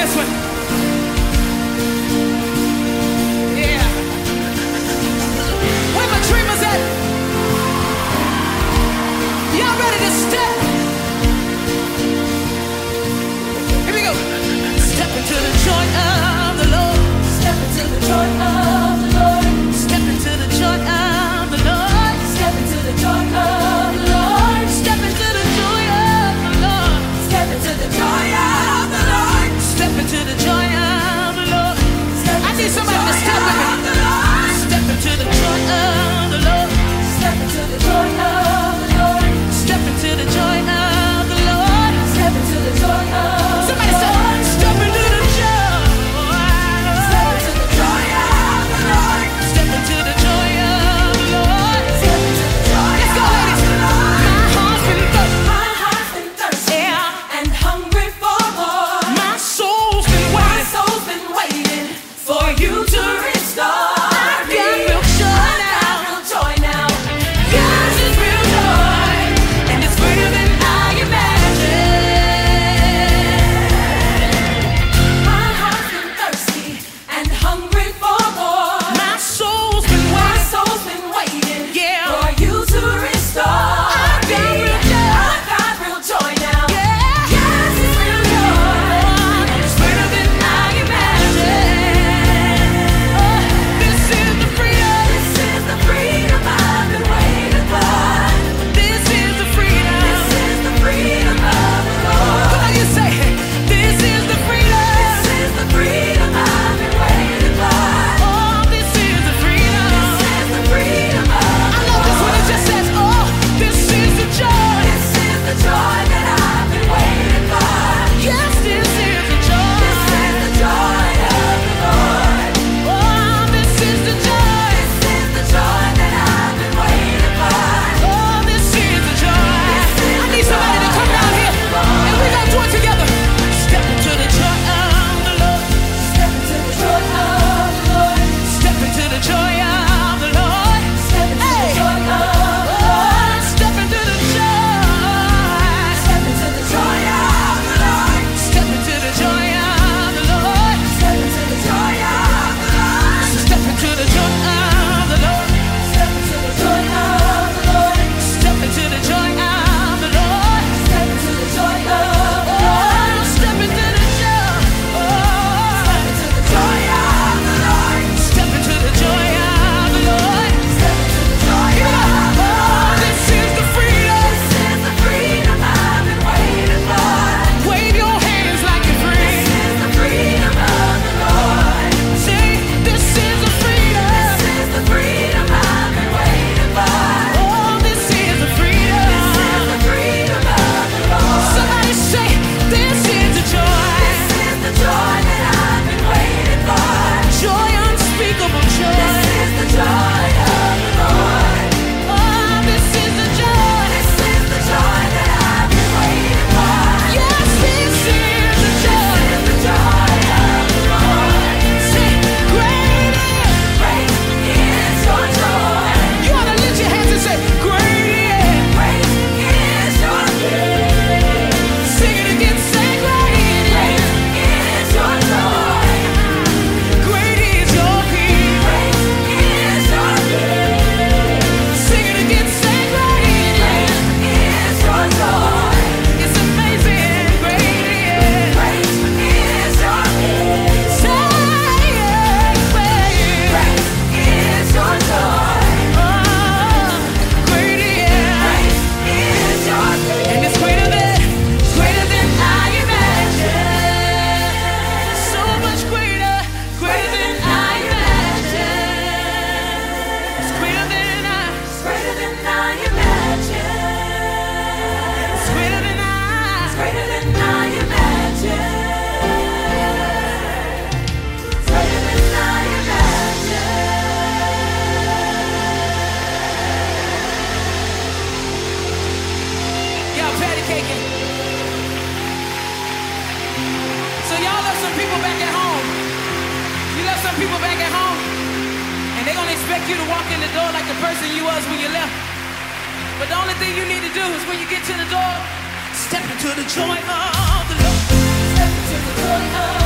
this one. Yeah. Where my dreamers at? Y'all ready to step? Here we go. Step into the joy of the Lord. Step into the joy of the Lord. Step into the joy of the Lord. Step into the joy of the Lord. Step into the joy of the Lord. Step into the joy of the Lord. Step into the joy of the Lord. I need somebody to step with me. Step into the joy of the Lord. Step into the joy of the Lord. Step into the joy of the Lord. Step into the joy of the Lord. Somebody say, step into the joy. Step into the joy of the Lord. Step into the joy of the Lord. Step into the joy. Let's go, ladies. My heart's been thirsty, yeah, and hungry for more. My soul's been waiting for you to restore. I got real joy now. Yours is real joy, and it's greater than I imagined. My heart's been thirsty and hungry for more. My soul's been waiting, yeah, for you to restore. I got real joy now. Yeah. Yes, it's real joy, and it's greater than I imagined. This is the freedom. This is the freedom I've been waiting for. This is the freedom. This is the freedom of the Lord. Come on, you say, this is the freedom. This is the freedom I've been waiting for. Oh, this is the freedom. This is the freedom of the Lord. I love this when it just says, oh, this is the joy. This is the joy that I've been waiting for. Yes, this is the joy. This is the joy of the Lord. Oh, this is the joy. This is the joy that I've been waiting for. Oh, this is the joy. I need somebody to come down here and we gonna do it together. Step into the joy of the Lord. Step into the joy of the Lord. Step into the joy of the Lord. Step into the joy of the Lord. Step into the joy. Step into the joy of the Lord. Step into the joy of the Lord. Step into the joy of the Lord. Step into the joy of the Lord. Step into the joy of the Lord. Step into the joy of the Lord. Step into the joy of the Lord. Step into the joy. Step into the joy of the Lord. Step into the joy of the Lord. Step into the joy of the Lord. This is the freedom. This is the freedom I've been waiting for. Wave your hands like you're free. This is the freedom of the Lord. Say, this is the freedom. This is the freedom I've been waiting for. Oh, this is the freedom. This is the freedom of the Lord. Somebody say, this is the joy. This is the joy that I've been waiting for. Joy, unspeakable joy. This is the joy of the Lord. Oh, this is the joy. This is the joy that I've been waiting for. Yes, this is the joy. This is the joy of the Lord. Say, great is your joy. You ought to lift your hands and say, great is your joy. Sing it again, say, great is your joy. Great is your peace. Great is your peace. Sing it again, say, great is your joy. It's amazing, great is your peace. Say, great is your joy. Oh, great is your peace. And it's greater than I imagined. So much greater than I imagined. It's greater than I imagined. It's greater than I imagined. It's greater than I imagined. Y'all patty caking. So y'all left some people back at home. You left some people back at home, and they're gonna expect you to walk in the door like the person you was when you left. But the only thing you need to do is when you get to the door, step into the joy of the Lord. Step into the joy of